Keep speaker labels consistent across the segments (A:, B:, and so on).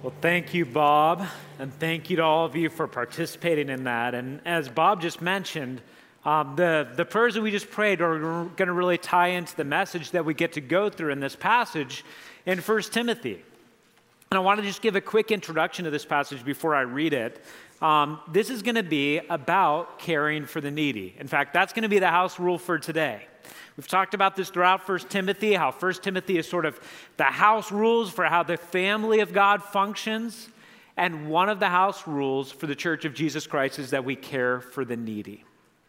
A: Well, thank you, Bob, and thank you to all of you for participating in that. And as Bob just mentioned, the prayers that we just prayed are going to really tie into the message that we get to go through in this passage in 1 Timothy. And I want to just give a quick introduction to this passage before I read it. This is going to be about caring for the needy. In fact, that's going to be the house rule for today. We've talked about this throughout 1 Timothy, how 1 Timothy is sort of the house rules for how the family of God functions. And one of the house rules for the Church of Jesus Christ is that we care for the needy.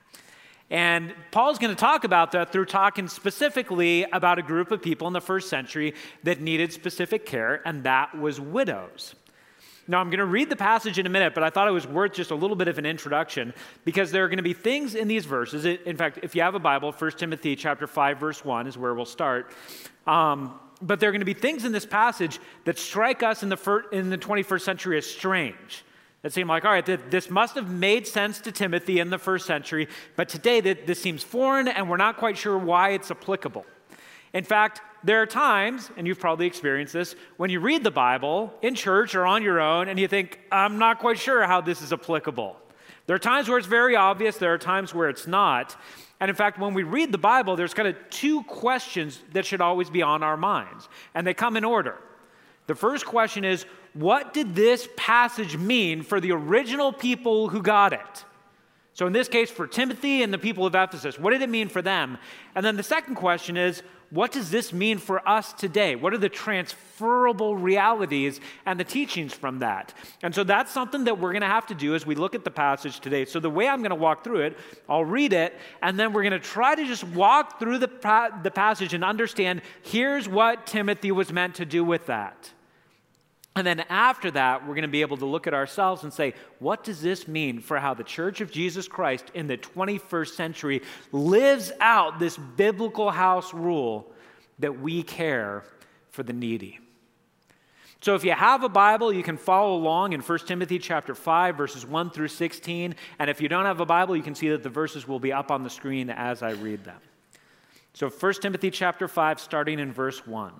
A: And Paul's going to talk about that through talking specifically about a group of people in the first century that needed specific care, and that was widows. Now, I'm going to read the passage in a minute, but I thought it was worth just a little bit of an introduction because there are going to be things in these verses. In fact, if you have a Bible, 1 Timothy chapter 5, verse 1 is where we'll start. But there are going to be things in this passage that strike us in the 21st century as strange. That seem like, all right, this must have made sense to Timothy in the first century, but today this seems foreign and we're not quite sure why it's applicable. In fact, there are times, and you've probably experienced this, when you read the Bible in church or on your own and you think, I'm not quite sure how this is applicable. There are times where it's very obvious, there are times where it's not. And in fact, when we read the Bible, there's kind of two questions that should always be on our minds, and they come in order. The first question is, what did this passage mean for the original people who got it? So in this case, for Timothy and the people of Ephesus, what did it mean for them? And then the second question is, what does this mean for us today? What are the transferable realities and the teachings from that? And so that's something that we're going to have to do as we look at the passage today. So the way I'm going to walk through it, I'll read it, and then we're going to try to just walk through the passage and understand, here's what Timothy was meant to do with that. And then after that, we're going to be able to look at ourselves and say, what does this mean for how the Church of Jesus Christ in the 21st century lives out this biblical house rule that we care for the needy? So if you have a Bible, you can follow along in 1 Timothy chapter 5, verses 1 through 16. And if you don't have a Bible, you can see that the verses will be up on the screen as I read them. So 1 Timothy chapter 5, starting in verse 1.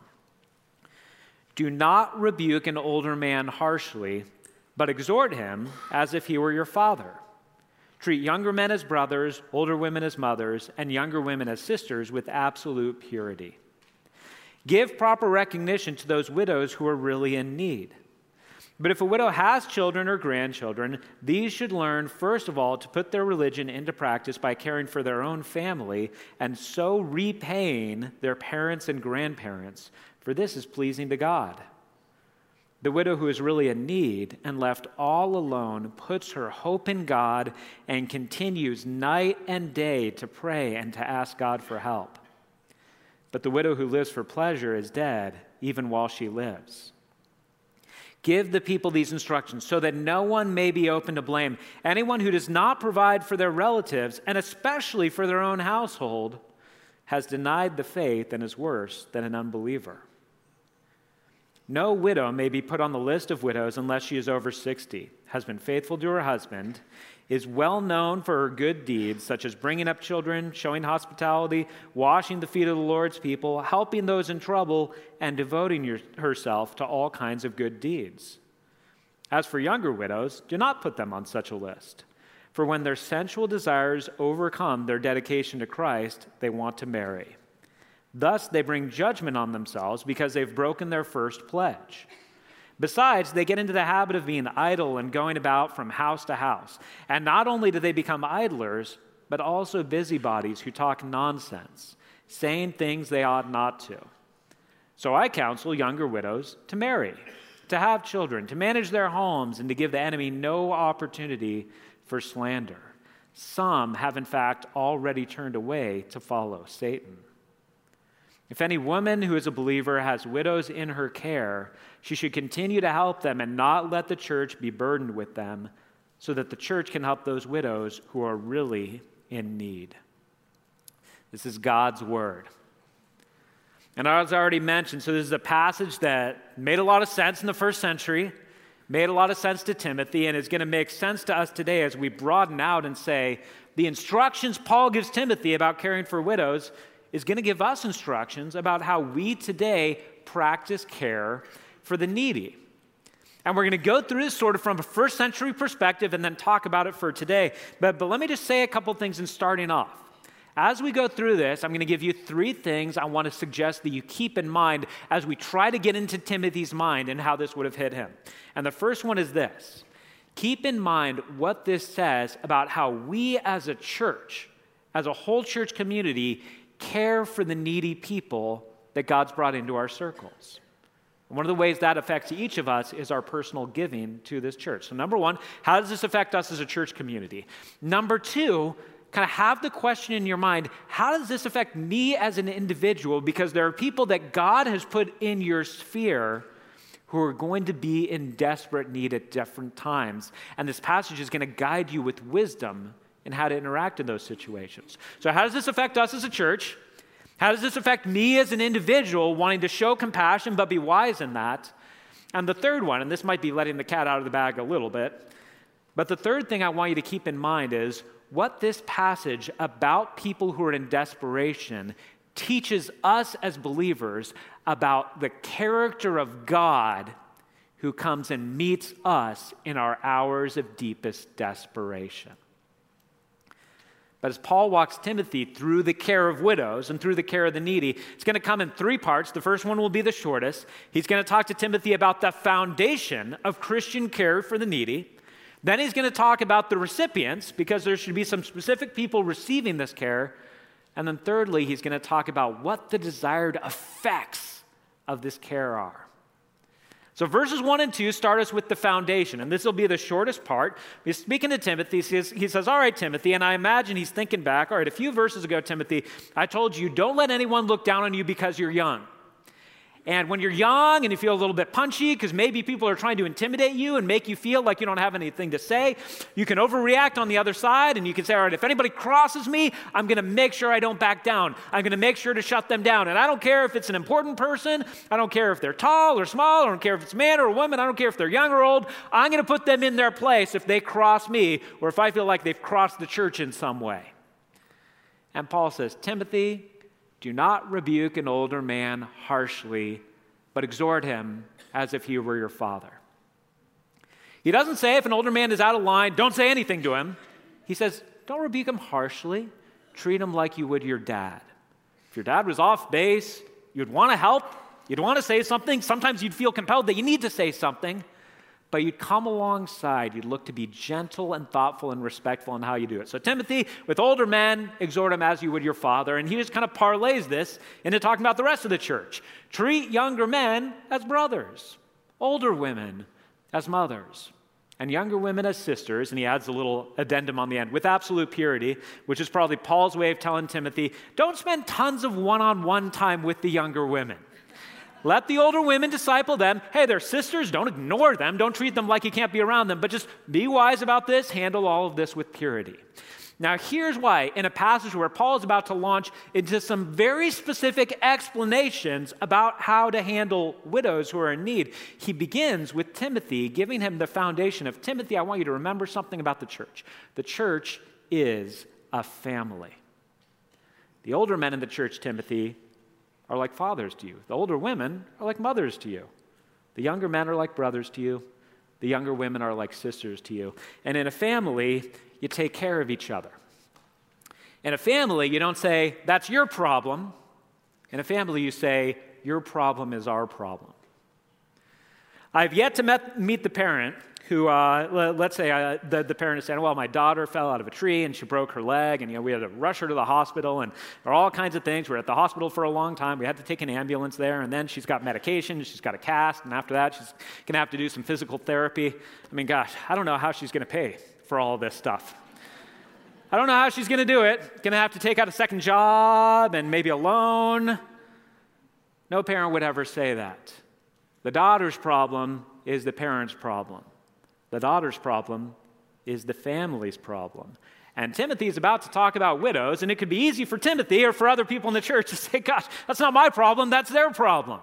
A: Do not rebuke an older man harshly, but exhort him as if he were your father. Treat younger men as brothers, older women as mothers, and younger women as sisters with absolute purity. Give proper recognition to those widows who are really in need. But if a widow has children or grandchildren, these should learn, first of all, to put their religion into practice by caring for their own family and so repaying their parents and grandparents, for this is pleasing to God. The widow who is really in need and left all alone puts her hope in God and continues night and day to pray and to ask God for help. But the widow who lives for pleasure is dead, even while she lives. Give the people these instructions so that no one may be open to blame. Anyone who does not provide for their relatives, and especially for their own household, has denied the faith and is worse than an unbeliever. No widow may be put on the list of widows unless she is over 60, has been faithful to her husband, is well known for her good deeds, such as bringing up children, showing hospitality, washing the feet of the Lord's people, helping those in trouble, and devoting herself to all kinds of good deeds. As for younger widows, do not put them on such a list, for when their sensual desires overcome their dedication to Christ, they want to marry. Thus, they bring judgment on themselves because they've broken their first pledge. Besides, they get into the habit of being idle and going about from house to house. And not only do they become idlers, but also busybodies who talk nonsense, saying things they ought not to. So I counsel younger widows to marry, to have children, to manage their homes, and to give the enemy no opportunity for slander. Some have, in fact, already turned away to follow Satan. If any woman who is a believer has widows in her care, she should continue to help them and not let the church be burdened with them, so that the church can help those widows who are really in need. This is God's word. And as I already mentioned, so this is a passage that made a lot of sense in the first century, made a lot of sense to Timothy, and is going to make sense to us today as we broaden out and say, the instructions Paul gives Timothy about caring for widows is going to give us instructions about how we today practice care for the needy. And we're going to go through this sort of from a first century perspective and then talk about it for today. But let me just say a couple things in starting off. As we go through this, I'm going to give you 3 things I want to suggest that you keep in mind as we try to get into Timothy's mind and how this would have hit him. And the first one is this. Keep in mind what this says about how we as a church, as a whole church community, care for the needy people that God's brought into our circles. One of the ways that affects each of us is our personal giving to this church. So number 1, how does this affect us as a church community? Number 2, kind of have the question in your mind, how does this affect me as an individual? Because there are people that God has put in your sphere who are going to be in desperate need at different times. And this passage is going to guide you with wisdom in how to interact in those situations. So how does this affect us as a church? How does this affect me as an individual wanting to show compassion but be wise in that? And the third one, and this might be letting the cat out of the bag a little bit, but the third thing I want you to keep in mind is what this passage about people who are in desperation teaches us as believers about the character of God who comes and meets us in our hours of deepest desperation. But as Paul walks Timothy through the care of widows and through the care of the needy, it's going to come in 3 parts. The first one will be the shortest. He's going to talk to Timothy about the foundation of Christian care for the needy. Then he's going to talk about the recipients, because there should be some specific people receiving this care. And then thirdly, he's going to talk about what the desired effects of this care are. So verses 1 and 2 start us with the foundation, and this will be the shortest part. He's speaking to Timothy. He says, all right, Timothy, and I imagine he's thinking back, all right, a few verses ago, Timothy, I told you, don't let anyone look down on you because you're young. And when you're young and you feel a little bit punchy because maybe people are trying to intimidate you and make you feel like you don't have anything to say, you can overreact on the other side and you can say, all right, if anybody crosses me, I'm going to make sure I don't back down. I'm going to make sure to shut them down. And I don't care if it's an important person. I don't care if they're tall or small. I don't care if it's a man or a woman. I don't care if they're young or old. I'm going to put them in their place if they cross me or if I feel like they've crossed the church in some way. And Paul says, Timothy, do not rebuke an older man harshly, but exhort him as if he were your father. He doesn't say if an older man is out of line, don't say anything to him. He says, don't rebuke him harshly. Treat him like you would your dad. If your dad was off base, you'd want to help. You'd want to say something. Sometimes you'd feel compelled that you need to say something. But you'd come alongside, you'd look to be gentle and thoughtful and respectful in how you do it. So Timothy, with older men, exhort him as you would your father. And he just kind of parlays this into talking about the rest of the church. Treat younger men as brothers, older women as mothers, and younger women as sisters. And he adds a little addendum on the end, with absolute purity, which is probably Paul's way of telling Timothy, don't spend tons of one-on-one time with the younger women. Let the older women disciple them. Hey, they're sisters. Don't ignore them. Don't treat them like you can't be around them. But just be wise about this. Handle all of this with purity. Now, here's why. In a passage where Paul is about to launch into some very specific explanations about how to handle widows who are in need, he begins with Timothy, giving him the foundation of, Timothy, I want you to remember something about the church. The church is a family. The older men in the church, Timothy, are like fathers to you. The older women are like mothers to you. The younger men are like brothers to you. The younger women are like sisters to you. And in a family, you take care of each other. In a family, you don't say, that's your problem. In a family, you say, your problem is our problem. I've yet to meet the parent who, let's say the parent is saying, well, my daughter fell out of a tree and she broke her leg, and we had to rush her to the hospital, and there are all kinds of things. We're at the hospital for a long time. We had to take an ambulance there, and then she's got medication, she's got a cast, and after that, she's going to have to do some physical therapy. I mean, gosh, I don't know how she's going to pay for all this stuff. I don't know how she's going to do it. Going to have to take out a second job and maybe a loan. No parent would ever say that. The daughter's problem is the parent's problem. The daughter's problem is the family's problem. And Timothy is about to talk about widows, and it could be easy for Timothy or for other people in the church to say, gosh, that's not my problem, that's their problem.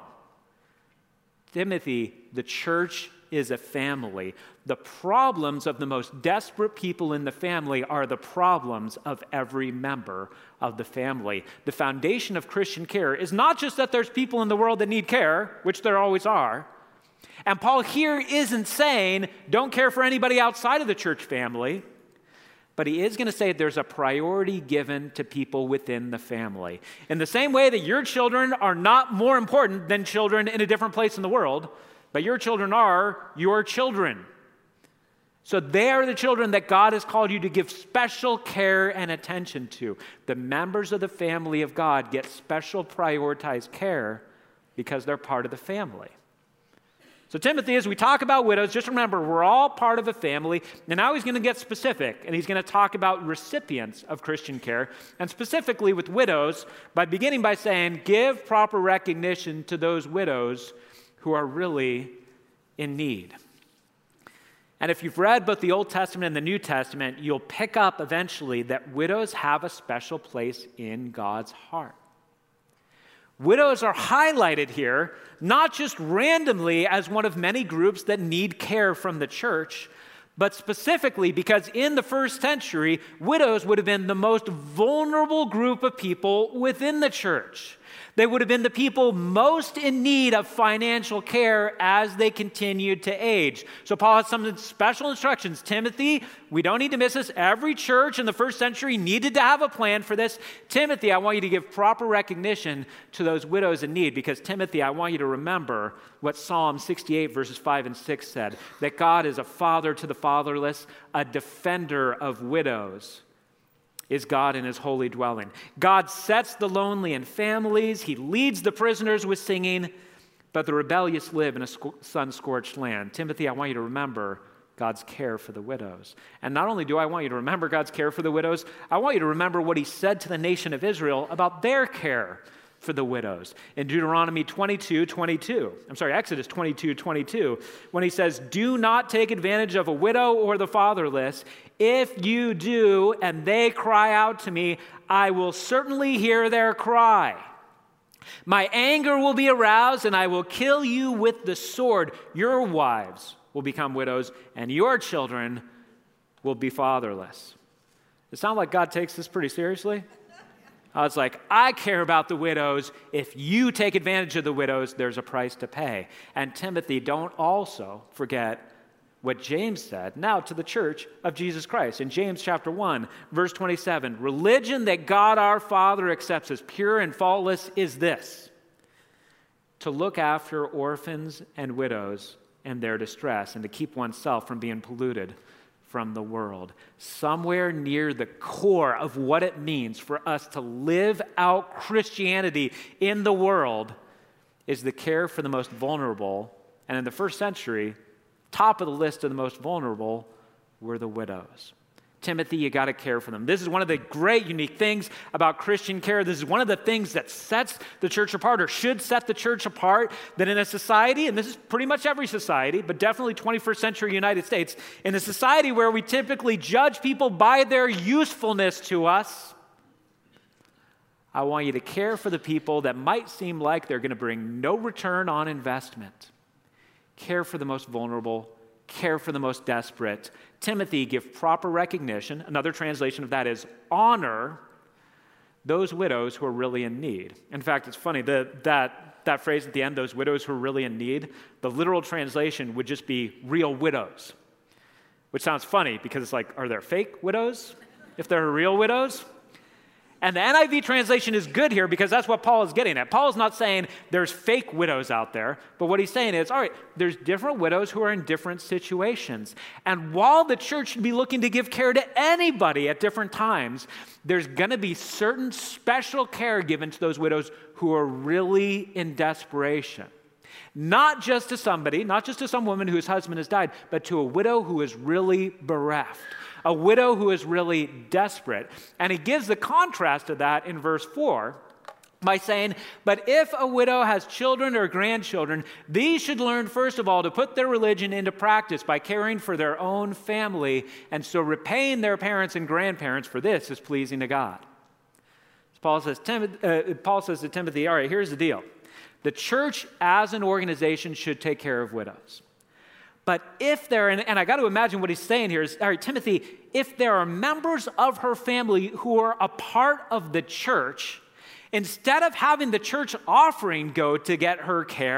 A: Timothy, the church is a family. The problems of the most desperate people in the family are the problems of every member of the family. The foundation of Christian care is not just that there's people in the world that need care, which there always are, And Paul here isn't saying, don't care for anybody outside of the church family, but he is going to say there's a priority given to people within the family. In the same way that your children are not more important than children in a different place in the world, but your children are your children. So they are the children that God has called you to give special care and attention to. The members of the family of God get special prioritized care because they're part of the family. So Timothy, as we talk about widows, just remember we're all part of a family. And now he's going to get specific, and he's going to talk about recipients of Christian care, and specifically with widows, by beginning by saying, give proper recognition to those widows who are really in need. And if you've read both the Old Testament and the New Testament, you'll pick up eventually that widows have a special place in God's heart. Widows are highlighted here, not just randomly as one of many groups that need care from the church, but specifically because in the first century, widows would have been the most vulnerable group of people within the church. They would have been the people most in need of financial care as they continued to age. So Paul has some special instructions. Timothy, we don't need to miss this. Every church in the first century needed to have a plan for this. Timothy, I want you to give proper recognition to those widows in need, because Timothy, I want you to remember what Psalm 68 verses 5 and 6 said, that God is a father to the fatherless, a defender of widows. Is God in his holy dwelling. God sets the lonely in families. He leads the prisoners with singing, but the rebellious live in a sun-scorched land. Timothy, I want you to remember God's care for the widows. And not only do I want you to remember God's care for the widows, I want you to remember what he said to the nation of Israel about their care for the widows. In Exodus 22:22, when he says, do not take advantage of a widow or the fatherless. If you do, and they cry out to me, I will certainly hear their cry. My anger will be aroused, and I will kill you with the sword. Your wives will become widows, and your children will be fatherless. Does it sound like God takes this pretty seriously? It's like, I care about the widows. If you take advantage of the widows, there's a price to pay. And Timothy, don't also forget what James said now to the church of Jesus Christ. In James chapter 1, verse 27, religion that God our Father accepts as pure and faultless is this: to look after orphans and widows in their distress, and to keep oneself from being polluted from the world. Somewhere near the core of what it means for us to live out Christianity in the world is the care for the most vulnerable. And in the first century, top of the list of the most vulnerable were the widows. Timothy, you got to care for them. This is one of the great unique things about Christian care. This is one of the things that sets the church apart, or should set the church apart, that in a society, and this is pretty much every society, but definitely 21st century United States, in a society where we typically judge people by their usefulness to us, I want you to care for the people that might seem like they're going to bring no return on investment. Care for the most vulnerable. Care for the most desperate. Timothy, give proper recognition. Another translation of that is honor those widows who are really in need. In fact, it's funny, that phrase at the end, those widows who are really in need, the literal translation would just be real widows, which sounds funny because it's like, are there fake widows if there are real widows? And the NIV translation is good here because that's what Paul is getting at. Paul is not saying there's fake widows out there, but what he's saying is, all right, there's different widows who are in different situations. And while the church should be looking to give care to anybody at different times, there's going to be certain special care given to those widows who are really in desperation. Not just to somebody, not just to some woman whose husband has died, but to a widow who is really bereft. A widow who is really desperate. And he gives the contrast to that in verse 4 by saying, but if a widow has children or grandchildren, these should learn first of all to put their religion into practice by caring for their own family, and so repaying their parents and grandparents, for this is pleasing to God. Paul says to Timothy, all right, here's the deal. The church as an organization should take care of widows. But if there, and I got to imagine what he's saying here is, all right, Timothy, if there are members of her family who are a part of the church, instead of having the church offering go to get her care,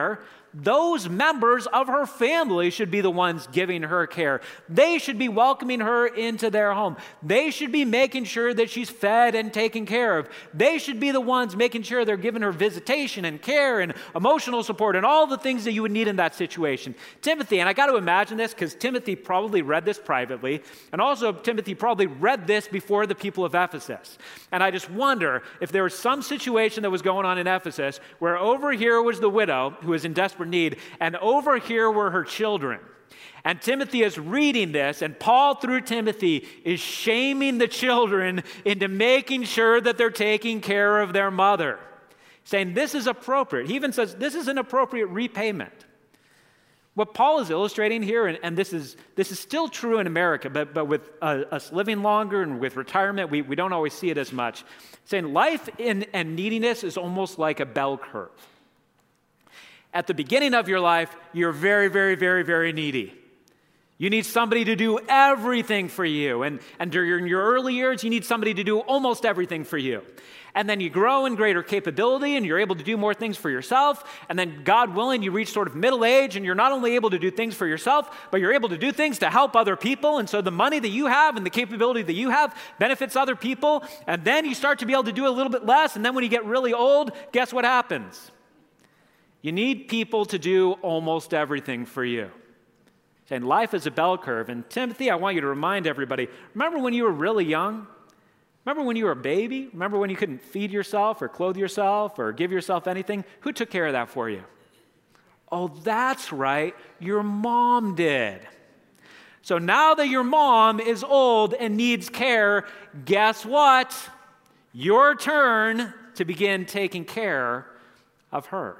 A: those members of her family should be the ones giving her care. They should be welcoming her into their home. They should be making sure that she's fed and taken care of. They should be the ones making sure they're giving her visitation and care and emotional support and all the things that you would need in that situation. Timothy, and I got to imagine this because Timothy probably read this privately, and also Timothy probably read this before the people of Ephesus. And I just wonder if there was some situation that was going on in Ephesus where over here was the widow who was in desperate need, and over here were her children. And Timothy is reading this, and Paul, through Timothy, is shaming the children into making sure that they're taking care of their mother, saying this is appropriate. He even says this is an appropriate repayment. What Paul is illustrating here, and this is still true in America, but with us living longer and with retirement, we don't always see it as much, saying life and neediness is almost like a bell curve. At the beginning of your life, you're very, very, very, very needy. You need somebody to do everything for you. And during your early years, you need somebody to do almost everything for you. And then you grow in greater capability and you're able to do more things for yourself. And then, God willing, you reach sort of middle age and you're not only able to do things for yourself, but you're able to do things to help other people. And so the money that you have and the capability that you have benefits other people. And then you start to be able to do a little bit less. And then when you get really old, guess what happens? You need people to do almost everything for you. And life is a bell curve. And Timothy, I want you to remind everybody, remember when you were really young? Remember when you were a baby? Remember when you couldn't feed yourself or clothe yourself or give yourself anything? Who took care of that for you? Oh, that's right. Your mom did. So now that your mom is old and needs care, guess what? Your turn to begin taking care of her.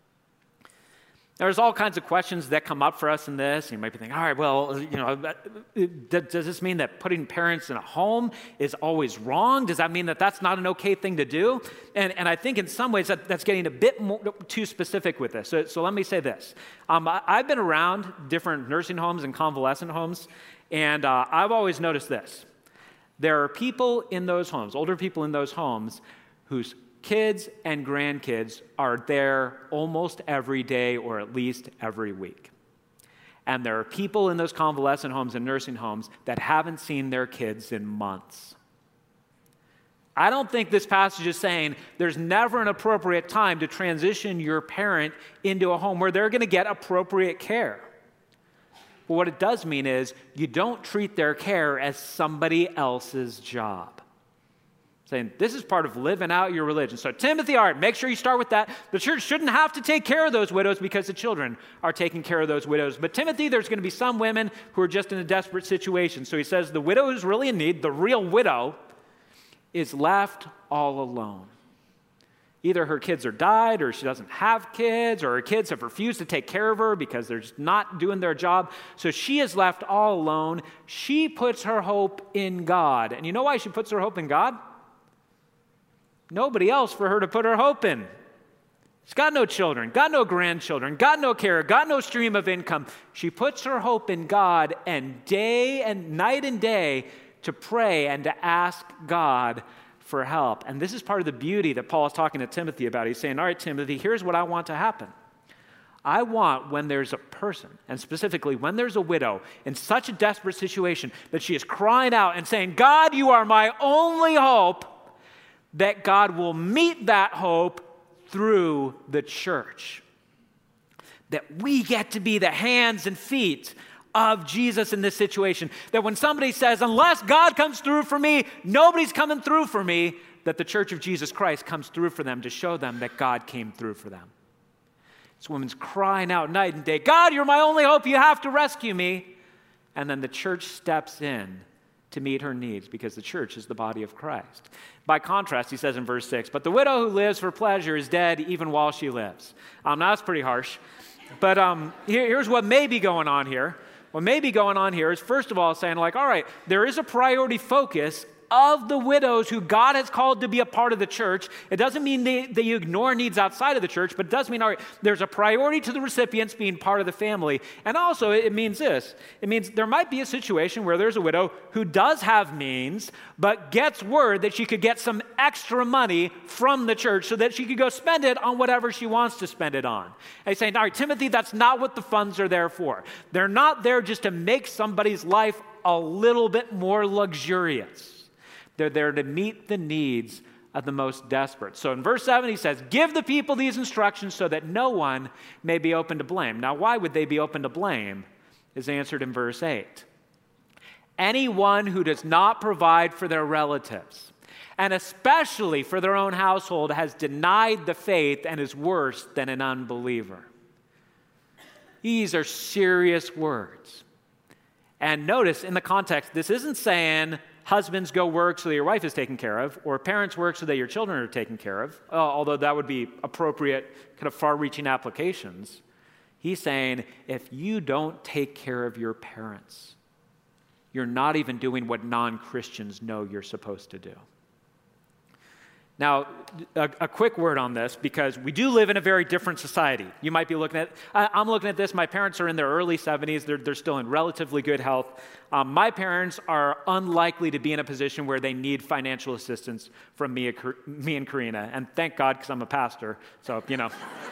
A: There's all kinds of questions that come up for us in this. You might be thinking, all right, well, does this mean that putting parents in a home is always wrong? Does that mean that that's not an okay thing to do? And I think in some ways that's getting a bit more too specific with this. So let me say this. I've been around different nursing homes and convalescent homes, and I've always noticed this. There are people in those homes, older people in those homes, whose kids and grandkids are there almost every day or at least every week. And there are people in those convalescent homes and nursing homes that haven't seen their kids in months. I don't think this passage is saying there's never an appropriate time to transition your parent into a home where they're going to get appropriate care. But what it does mean is you don't treat their care as somebody else's job. Saying this is part of living out your religion. So Timothy, all right, make sure you start with that. The church shouldn't have to take care of those widows because the children are taking care of those widows. But Timothy, there's going to be some women who are just in a desperate situation. So he says the widow who's really in need, the real widow, is left all alone. Either her kids are died or she doesn't have kids or her kids have refused to take care of her because they're just not doing their job. So she is left all alone. She puts her hope in God. And you know why she puts her hope in God? Nobody else for her to put her hope in. She's got no children, got no grandchildren, got no care, got no stream of income. She puts her hope in God and day and night and day to pray and to ask God for help. And this is part of the beauty that Paul is talking to Timothy about. He's saying, all right, Timothy, here's what I want to happen. I want when there's a person, and specifically when there's a widow in such a desperate situation that she is crying out and saying, God, you are my only hope, that God will meet that hope through the church. That we get to be the hands and feet of Jesus in this situation. That when somebody says, unless God comes through for me, nobody's coming through for me, that the church of Jesus Christ comes through for them to show them that God came through for them. This woman's crying out night and day, God, you're my only hope, you have to rescue me. And then the church steps in to meet her needs because the church is the body of Christ. By contrast, he says in verse 6, but the widow who lives for pleasure is dead even while she lives. Now that's pretty harsh, but here's what may be going on here. What may be going on here is, first of all, saying like, all right, there is a priority focus of the widows who God has called to be a part of the church. It doesn't mean they ignore needs outside of the church, but it does mean, all right, there's a priority to the recipients being part of the family. And also it means this. It means there might be a situation where there's a widow who does have means, but gets word that she could get some extra money from the church so that she could go spend it on whatever she wants to spend it on. And he's saying, all right, Timothy, that's not what the funds are there for. They're not there just to make somebody's life a little bit more luxurious. They're there to meet the needs of the most desperate. So in verse 7, he says, give the people these instructions so that no one may be open to blame. Now, why would they be open to blame is answered in verse 8. Anyone who does not provide for their relatives, and especially for their own household, has denied the faith and is worse than an unbeliever. These are serious words. And notice in the context, this isn't saying husbands go work so that your wife is taken care of, or parents work so that your children are taken care of, although that would be appropriate, kind of far-reaching applications. He's saying, if you don't take care of your parents, you're not even doing what non-Christians know you're supposed to do. Now, a quick word on this, because we do live in a very different society. You might be looking at, I'm looking at this, my parents are in their early 70s, they're still in relatively good health. My parents are unlikely to be in a position where they need financial assistance from me and Karina, and thank God, because I'm a pastor, so, you know.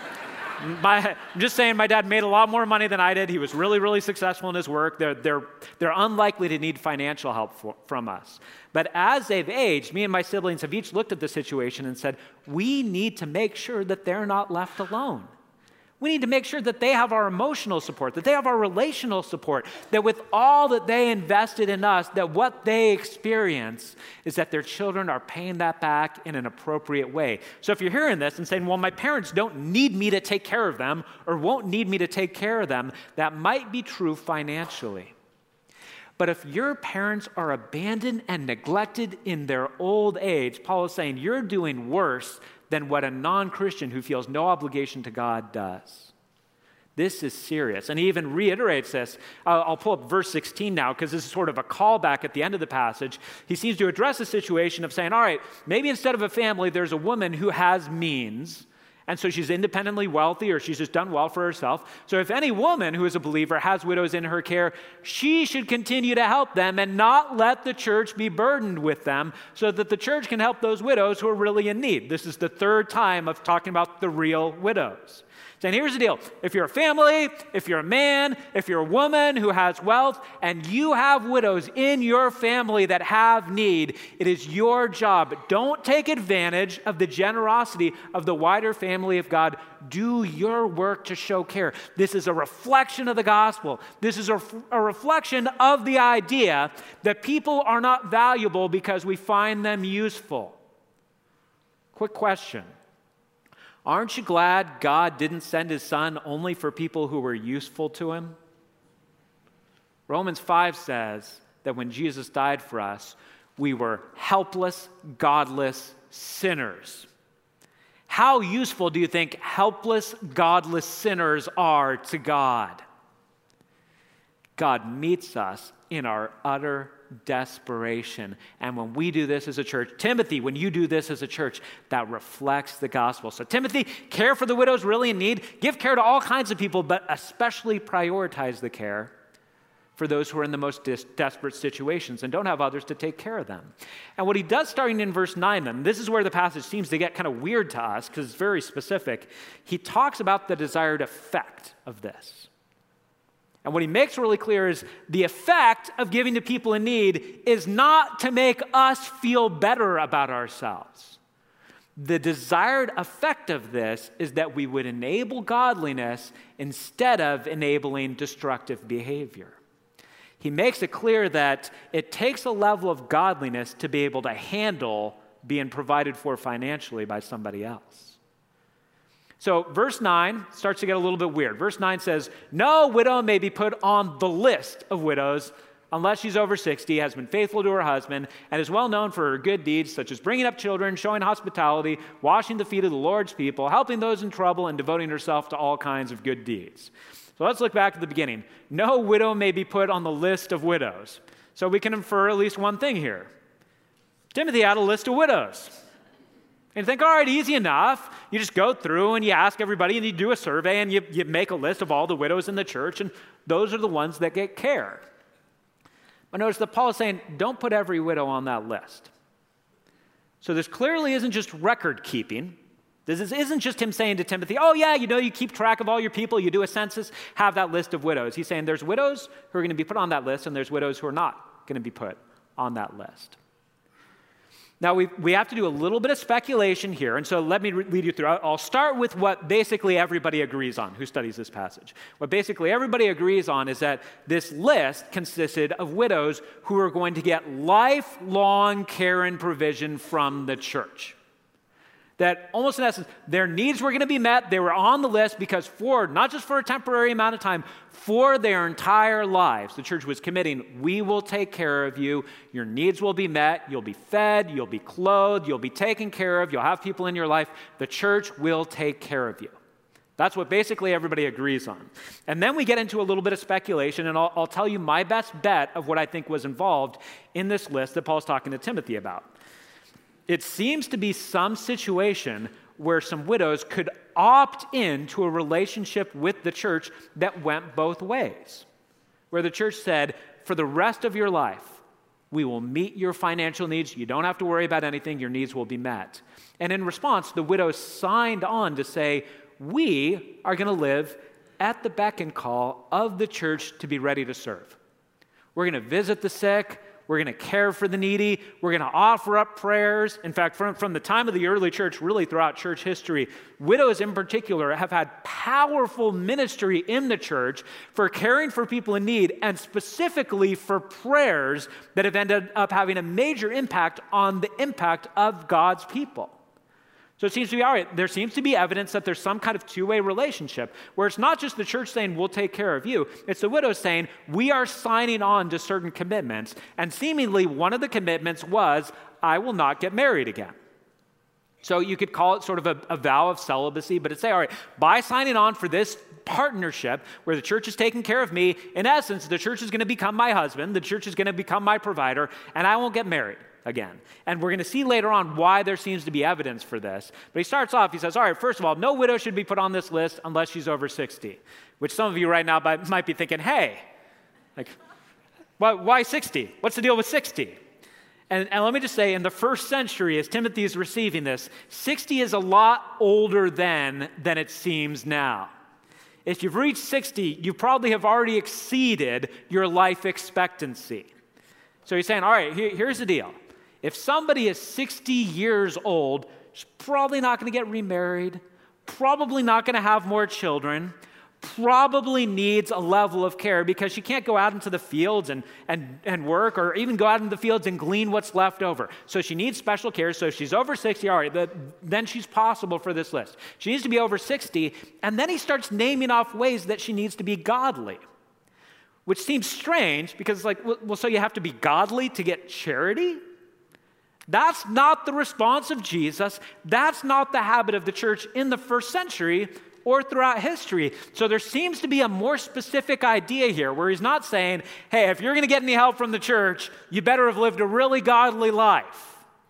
A: I'm just saying my dad made a lot more money than I did. He was really, really successful in his work. They're unlikely to need financial help from us. But as they've aged, me and my siblings have each looked at the situation and said, we need to make sure that they're not left alone. We need to make sure that they have our emotional support, that they have our relational support, that with all that they invested in us, that what they experience is that their children are paying that back in an appropriate way. So if you're hearing this and saying, well, my parents don't need me to take care of them or won't need me to take care of them, that might be true financially. But if your parents are abandoned and neglected in their old age, Paul is saying you're doing worse than what a non-Christian who feels no obligation to God does. This is serious. And he even reiterates this. I'll pull up verse 16 now because this is sort of a callback at the end of the passage. He seems to address the situation of saying, all right, maybe instead of a family, there's a woman who has means, and so she's independently wealthy or she's just done well for herself. So if any woman who is a believer has widows in her care, she should continue to help them and not let the church be burdened with them so that the church can help those widows who are really in need. This is the third time of talking about the real widows. And here's the deal. If you're a family, if you're a man, if you're a woman who has wealth, and you have widows in your family that have need, it is your job. Don't take advantage of the generosity of the wider family of God. Do your work to show care. This is a reflection of the gospel. This is a reflection of the idea that people are not valuable because we find them useful. Quick question. Aren't you glad God didn't send his son only for people who were useful to him? Romans 5 says that when Jesus died for us, we were helpless, godless sinners. How useful do you think helpless, godless sinners are to God? God meets us in our utter desperation. And when we do this as a church, Timothy, when you do this as a church, that reflects the gospel. So Timothy, care for the widows really in need. Give care to all kinds of people, but especially prioritize the care for those who are in the most desperate situations and don't have others to take care of them. And what he does starting in verse 9 then, this is where the passage seems to get kind of weird to us because it's very specific. He talks about the desired effect of this. And what he makes really clear is the effect of giving to people in need is not to make us feel better about ourselves. The desired effect of this is that we would enable godliness instead of enabling destructive behavior. He makes it clear that it takes a level of godliness to be able to handle being provided for financially by somebody else. So verse 9 starts to get a little bit weird. Verse 9 says, no widow may be put on the list of widows unless she's over 60, has been faithful to her husband, and is well known for her good deeds, such as bringing up children, showing hospitality, washing the feet of the Lord's people, helping those in trouble, and devoting herself to all kinds of good deeds. So let's look back at the beginning. No widow may be put on the list of widows. So we can infer at least one thing here. Timothy had a list of widows. And you think, all right, easy enough. You just go through and you ask everybody and you do a survey and you make a list of all the widows in the church, and those are the ones that get care. But notice that Paul is saying, don't put every widow on that list. So this clearly isn't just record keeping. This isn't just him saying to Timothy, oh yeah, you keep track of all your people, you do a census, have that list of widows. He's saying there's widows who are going to be put on that list and there's widows who are not going to be put on that list. Now, we have to do a little bit of speculation here, and so let me lead you through. I'll start with what basically everybody agrees on who studies this passage. What basically everybody agrees on is that this list consisted of widows who are going to get lifelong care and provision from the church. That almost in essence, their needs were going to be met. They were on the list because not just for a temporary amount of time, for their entire lives, the church was committing, we will take care of you. Your needs will be met. You'll be fed. You'll be clothed. You'll be taken care of. You'll have people in your life. The church will take care of you. That's what basically everybody agrees on. And then we get into a little bit of speculation, and I'll tell you my best bet of what I think was involved in this list that Paul's talking to Timothy about. It seems to be some situation where some widows could opt into a relationship with the church that went both ways, where the church said, for the rest of your life, we will meet your financial needs. You don't have to worry about anything. Your needs will be met. And in response, the widows signed on to say, we are going to live at the beck and call of the church to be ready to serve. We're going to visit the sick. We're going to care for the needy. We're going to offer up prayers. In fact, from the time of the early church, really throughout church history, widows in particular have had powerful ministry in the church for caring for people in need, and specifically for prayers that have ended up having a major impact on the impact of God's people. So it seems to be, all right, there seems to be evidence that there's some kind of two-way relationship where it's not just the church saying, we'll take care of you. It's the widows saying, we are signing on to certain commitments. And seemingly one of the commitments was, I will not get married again. So you could call it sort of a vow of celibacy, but it'd say, all right, by signing on for this partnership where the church is taking care of me, in essence, the church is going to become my husband, the church is going to become my provider, and I won't get married again. And we're going to see later on why there seems to be evidence for this. But he starts off, he says, all right, first of all, no widow should be put on this list unless she's over 60, which some of you right now might be thinking, hey, why 60? What's the deal with 60? And let me just say, in the first century, as Timothy is receiving this, 60 is a lot older than it seems now. If you've reached 60, you probably have already exceeded your life expectancy. So he's saying, all right, here's the deal. If somebody is 60 years old, she's probably not going to get remarried, probably not going to have more children, probably needs a level of care because she can't go out into the fields and work, or even go out into the fields and glean what's left over. So she needs special care. So if she's over 60, all right, then she's possible for this list. She needs to be over 60, and then he starts naming off ways that she needs to be godly, which seems strange because it's like, well, so you have to be godly to get charity? That's not the response of Jesus. That's not the habit of the church in the first century or throughout history. So there seems to be a more specific idea here where he's not saying, hey, if you're going to get any help from the church, you better have lived a really godly life.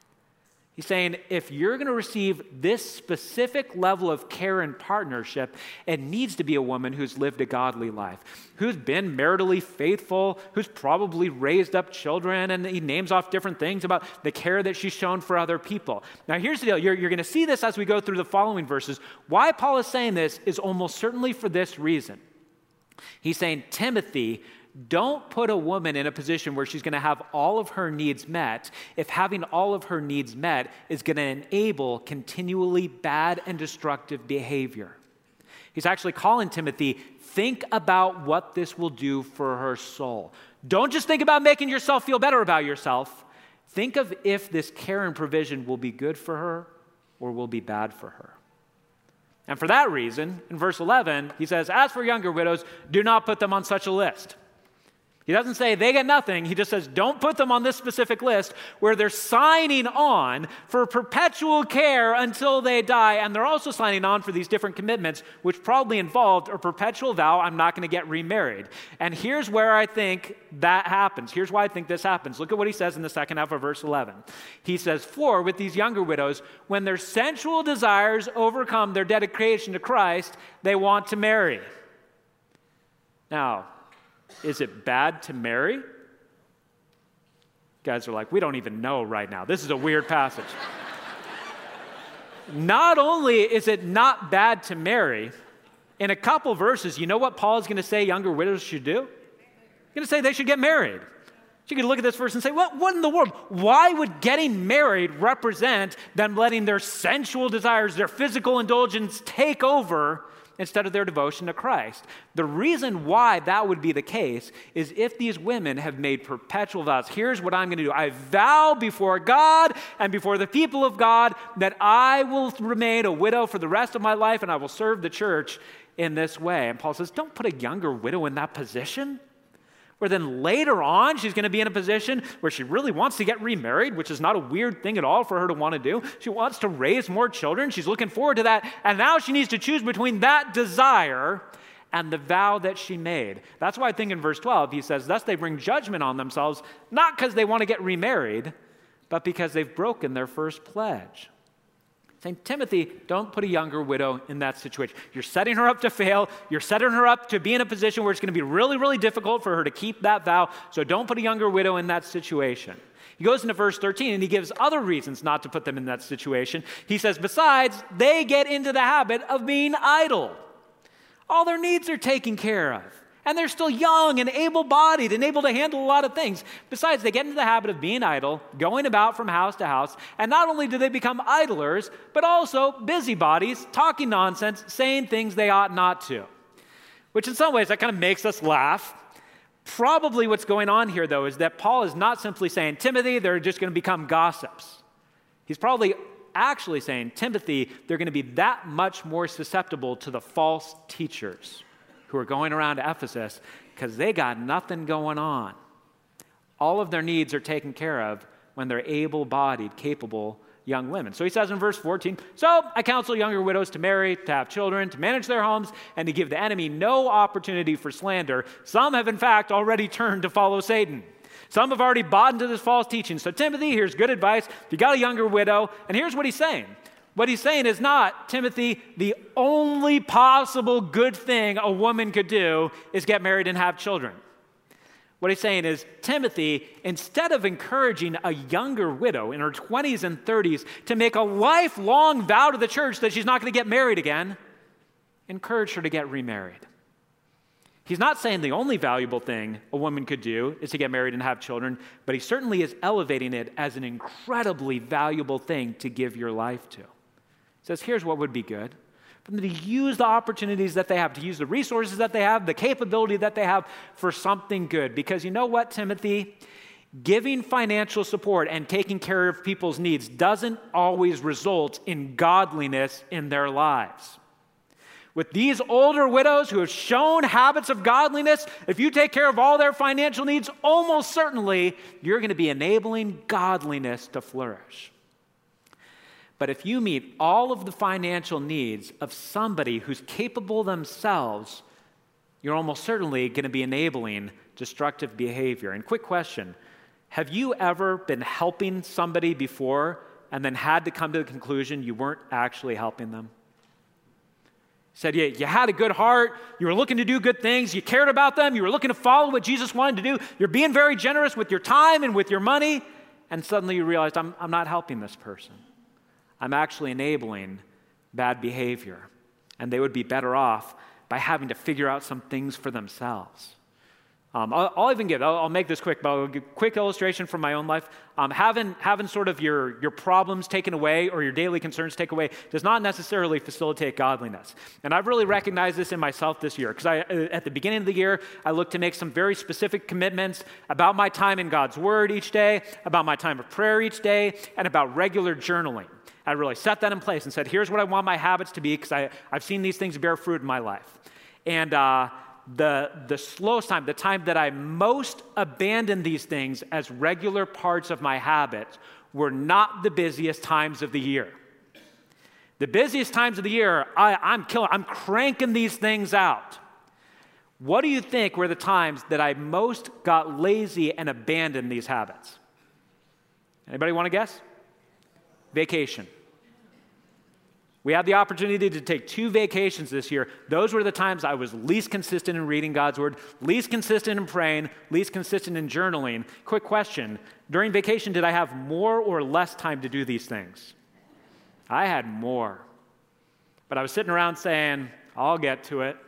A: He's saying, if you're going to receive this specific level of care and partnership, it needs to be a woman who's lived a godly life, who's been maritally faithful, who's probably raised up children, and he names off different things about the care that she's shown for other people. Now, here's the deal. You're going to see this as we go through the following verses. Why Paul is saying this is almost certainly for this reason. He's saying, Timothy, don't put a woman in a position where she's going to have all of her needs met if having all of her needs met is going to enable continually bad and destructive behavior. He's actually calling Timothy, think about what this will do for her soul. Don't just think about making yourself feel better about yourself. Think of if this care and provision will be good for her or will be bad for her. And for that reason, in verse 11, he says, as for younger widows, do not put them on such a list. He doesn't say they get nothing. He just says, don't put them on this specific list where they're signing on for perpetual care until they die. And they're also signing on for these different commitments, which probably involved a perpetual vow, I'm not going to get remarried. And here's where I think that happens. Here's why I think this happens. Look at what he says in the second half of verse 11. He says, for with these younger widows, when their sensual desires overcome their dedication to Christ, they want to marry. Now, is it bad to marry? Guys are like, we don't even know right now. This is a weird passage. Not only is it not bad to marry, in a couple verses, you know what Paul is going to say younger widows should do? He's going to say they should get married. You could look at this verse and say, what in the world? Why would getting married represent them letting their sensual desires, their physical indulgence take over instead of their devotion to Christ? The reason why that would be the case is if these women have made perpetual vows. Here's what I'm going to do. I vow before God and before the people of God that I will remain a widow for the rest of my life and I will serve the church in this way. And Paul says, don't put a younger widow in that position, where then later on she's going to be in a position where she really wants to get remarried, which is not a weird thing at all for her to want to do. She wants to raise more children. She's looking forward to that. And now she needs to choose between that desire and the vow that she made. That's why I think in verse 12 he says, thus they bring judgment on themselves, not because they want to get remarried, but because they've broken their first pledge. Saying, Timothy, don't put a younger widow in that situation. You're setting her up to fail. You're setting her up to be in a position where it's going to be really, really difficult for her to keep that vow. So don't put a younger widow in that situation. He goes into verse 13 and he gives other reasons not to put them in that situation. He says, besides, they get into the habit of being idle. All their needs are taken care of. And they're still young and able-bodied and able to handle a lot of things. Besides, they get into the habit of being idle, going about from house to house. And not only do they become idlers, but also busybodies, talking nonsense, saying things they ought not to. Which in some ways, that kind of makes us laugh. Probably what's going on here, though, is that Paul is not simply saying, Timothy, they're just going to become gossips. He's probably actually saying, Timothy, they're going to be that much more susceptible to the false teachers who are going around to Ephesus because they got nothing going on. All of their needs are taken care of when they're able-bodied, capable young women. So he says in verse 14, so I counsel younger widows to marry, to have children, to manage their homes, and to give the enemy no opportunity for slander. Some have in fact already turned to follow Satan. Some have already bought into this false teaching. So Timothy, here's good advice. If you got a younger widow, and here's what he's saying. What he's saying is not, Timothy, the only possible good thing a woman could do is get married and have children. What he's saying is, Timothy, instead of encouraging a younger widow in her 20s and 30s to make a lifelong vow to the church that she's not going to get married again, encourage her to get remarried. He's not saying the only valuable thing a woman could do is to get married and have children, but he certainly is elevating it as an incredibly valuable thing to give your life to. He says, here's what would be good. For them to use the opportunities that they have, to use the resources that they have, the capability that they have for something good. Because you know what, Timothy? Giving financial support and taking care of people's needs doesn't always result in godliness in their lives. With these older widows who have shown habits of godliness, if you take care of all their financial needs, almost certainly you're going to be enabling godliness to flourish. But if you meet all of the financial needs of somebody who's capable themselves, you're almost certainly going to be enabling destructive behavior. And quick question, have you ever been helping somebody before and then had to come to the conclusion you weren't actually helping them? Said you had a good heart, you were looking to do good things, you cared about them, you were looking to follow what Jesus wanted to do, you're being very generous with your time and with your money, and suddenly you realized, I'm not helping this person. I'm actually enabling bad behavior. And they would be better off by having to figure out some things for themselves. I'll make this quick, but I'll give a quick illustration from my own life. Having sort of your problems taken away or your daily concerns taken away does not necessarily facilitate godliness. And I've really recognized this in myself this year because at the beginning of the year, I looked to make some very specific commitments about my time in God's Word each day, about my time of prayer each day, and about regular journaling. I really set that in place and said, here's what I want my habits to be because I've seen these things bear fruit in my life. And the slowest time, the time that I most abandoned these things as regular parts of my habits were not the busiest times of the year. The busiest times of the year, I'm cranking these things out. What do you think were the times that I most got lazy and abandoned these habits? Anybody want to guess? Vacation. We had the opportunity to take 2 vacations this year. Those were the times I was least consistent in reading God's word, least consistent in praying, least consistent in journaling. Quick question. During vacation, did I have more or less time to do these things? I had more. But I was sitting around saying, I'll get to it.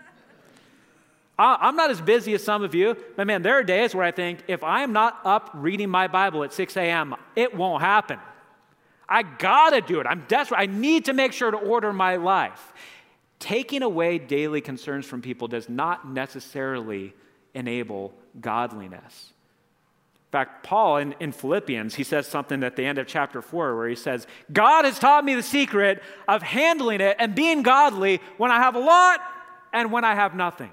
A: I'm not as busy as some of you, but man, there are days where I think, if I am not up reading my Bible at 6 a.m., it won't happen. I gotta do it. I'm desperate. I need to make sure to order my life. Taking away daily concerns from people does not necessarily enable godliness. In fact, Paul in Philippians, he says something at the end of chapter 4 where he says, God has taught me the secret of handling it and being godly when I have a lot and when I have nothing.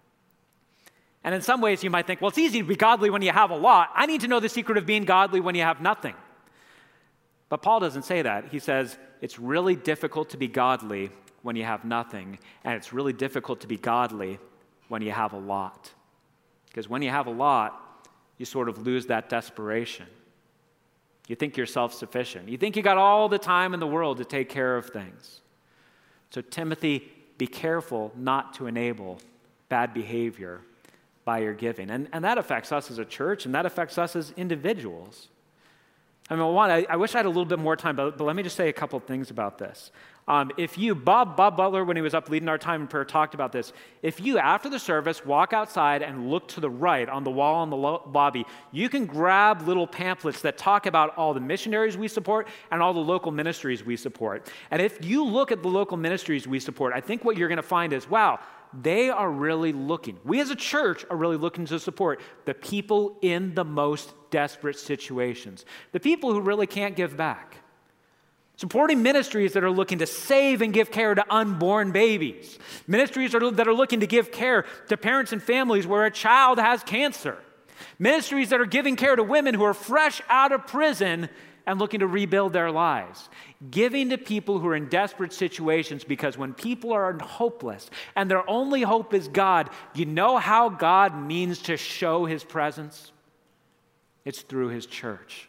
A: And in some ways you might think, well, it's easy to be godly when you have a lot. I need to know the secret of being godly when you have nothing. But Paul doesn't say that. He says it's really difficult to be godly when you have nothing, and it's really difficult to be godly when you have a lot. Because when you have a lot, you sort of lose that desperation. You think you're self-sufficient. You think you got all the time in the world to take care of things. So Timothy, be careful not to enable bad behavior by your giving. And that affects us as a church, and that affects us as individuals. I mean, I wish I had a little bit more time, but let me just say a couple of things about this. Bob Butler, when he was up leading our time in prayer, talked about this. If you, after the service, walk outside and look to the right on the wall in the lobby, you can grab little pamphlets that talk about all the missionaries we support and all the local ministries we support. And if you look at the local ministries we support, I think what you're going to find is, wow, they are really looking. We as a church are really looking to support the people in the most desperate situations, the people who really can't give back. Supporting ministries that are looking to save and give care to unborn babies. Ministries that are looking to give care to parents and families where a child has cancer. Ministries that are giving care to women who are fresh out of prison and looking to rebuild their lives. Giving to people who are in desperate situations, because when people are hopeless and their only hope is God, you know how God means to show his presence? It's through his church.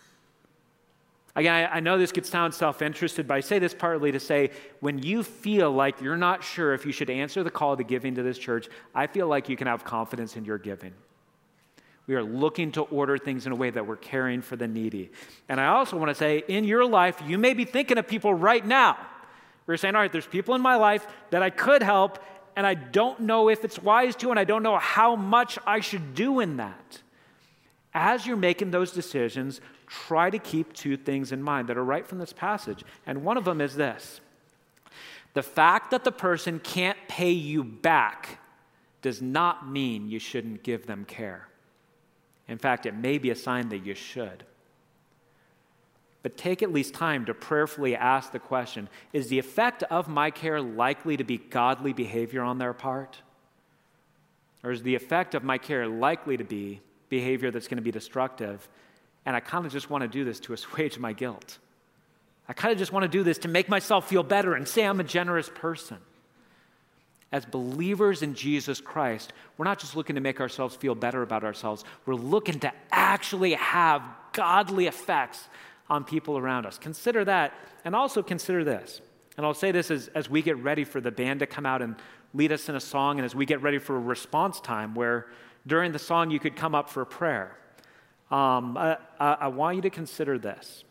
A: Again, I know this could sound self-interested, but I say this partly to say, when you feel like you're not sure if you should answer the call to giving to this church, I feel like you can have confidence in your giving. We are looking to order things in a way that we're caring for the needy. And I also want to say, in your life, you may be thinking of people right now. We're saying, all right, there's people in my life that I could help, and I don't know if it's wise to, and I don't know how much I should do in that. As you're making those decisions, try to keep 2 things in mind that are right from this passage. And one of them is this. The fact that the person can't pay you back does not mean you shouldn't give them care. In fact, it may be a sign that you should. But take at least time to prayerfully ask the question, is the effect of my care likely to be godly behavior on their part? Or is the effect of my care likely to be behavior that's going to be destructive? And I kind of just want to do this to assuage my guilt. I kind of just want to do this to make myself feel better and say I'm a generous person. As believers in Jesus Christ, we're not just looking to make ourselves feel better about ourselves. We're looking to actually have godly effects on people around us. Consider that, and also consider this. And I'll say this as we get ready for the band to come out and lead us in a song, and as we get ready for a response time where during the song you could come up for prayer. I want you to consider this.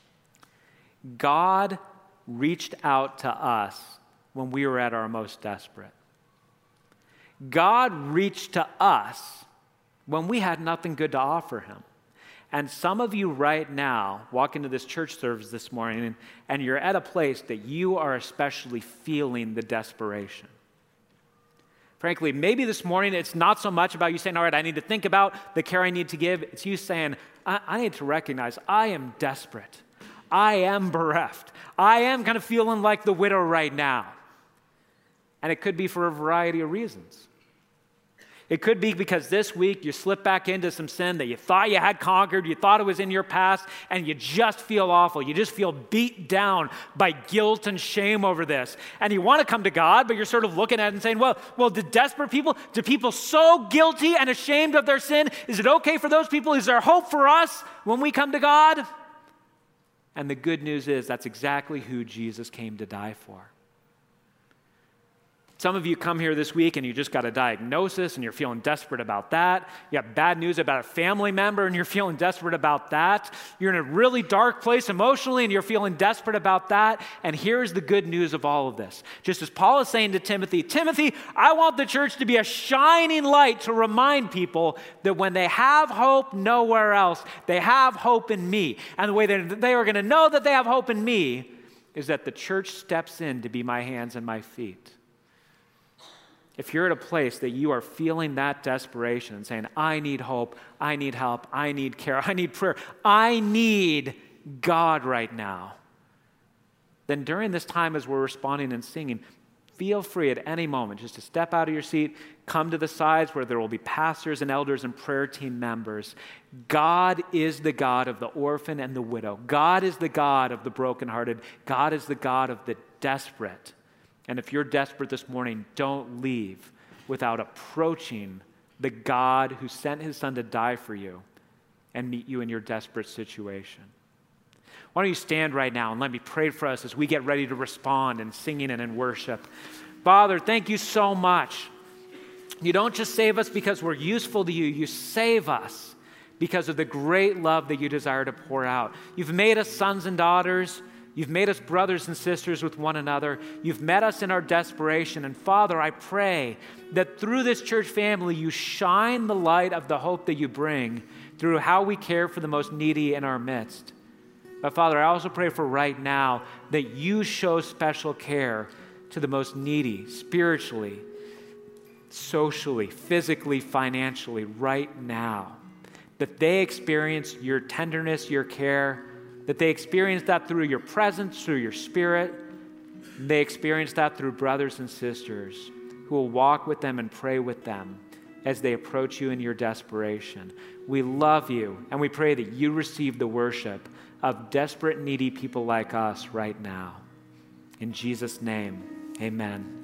A: God reached out to us when we were at our most desperate. God reached to us when we had nothing good to offer him. And some of you right now walk into this church service this morning and you're at a place that you are especially feeling the desperation. Frankly, maybe this morning it's not so much about you saying, all right, I need to think about the care I need to give. It's you saying, I need to recognize I am desperate. I am bereft. I am kind of feeling like the widow right now. And it could be for a variety of reasons. It could be because this week you slipped back into some sin that you thought you had conquered, you thought it was in your past, and you just feel awful. You just feel beat down by guilt and shame over this. And you want to come to God, but you're sort of looking at it and saying, well, do people so guilty and ashamed of their sin, is it okay for those people? Is there hope for us when we come to God? And the good news is that's exactly who Jesus came to die for. Some of you come here this week and you just got a diagnosis and you're feeling desperate about that. You have bad news about a family member and you're feeling desperate about that. You're in a really dark place emotionally and you're feeling desperate about that. And here's the good news of all of this. Just as Paul is saying to Timothy, Timothy, I want the church to be a shining light to remind people that when they have hope nowhere else, they have hope in me. And the way that they are going to know that they have hope in me is that the church steps in to be my hands and my feet. If you're at a place that you are feeling that desperation and saying, I need hope, I need help, I need care, I need prayer, I need God right now, then during this time as we're responding and singing, feel free at any moment just to step out of your seat, come to the sides where there will be pastors and elders and prayer team members. God is the God of the orphan and the widow. God is the God of the brokenhearted. God is the God of the desperate. And if you're desperate this morning, don't leave without approaching the God who sent his son to die for you and meet you in your desperate situation. Why don't you stand right now and let me pray for us as we get ready to respond in singing and in worship. Father, thank you so much. You don't just save us because we're useful to you. You save us because of the great love that you desire to pour out. You've made us sons and daughters. You've made us brothers and sisters with one another. You've met us in our desperation. And Father, I pray that through this church family, you shine the light of the hope that you bring through how we care for the most needy in our midst. But Father, I also pray for right now that you show special care to the most needy, spiritually, socially, physically, financially, right now. That they experience your tenderness, your care, that they experience that through your presence, through your spirit. They experience that through brothers and sisters who will walk with them and pray with them as they approach you in your desperation. We love you, and we pray that you receive the worship of desperate, needy people like us right now. In Jesus' name, amen.